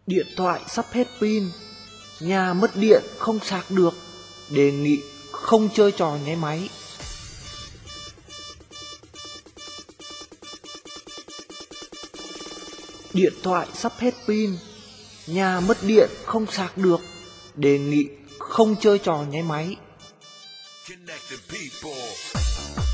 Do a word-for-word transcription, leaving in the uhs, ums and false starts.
Điện thoại sắp hết pin, nhà mất điện không sạc được, đề nghị không chơi trò nháy máy. Điện thoại sắp hết pin, nhà mất điện không sạc được, đề nghị không chơi trò nháy máy. Connected people.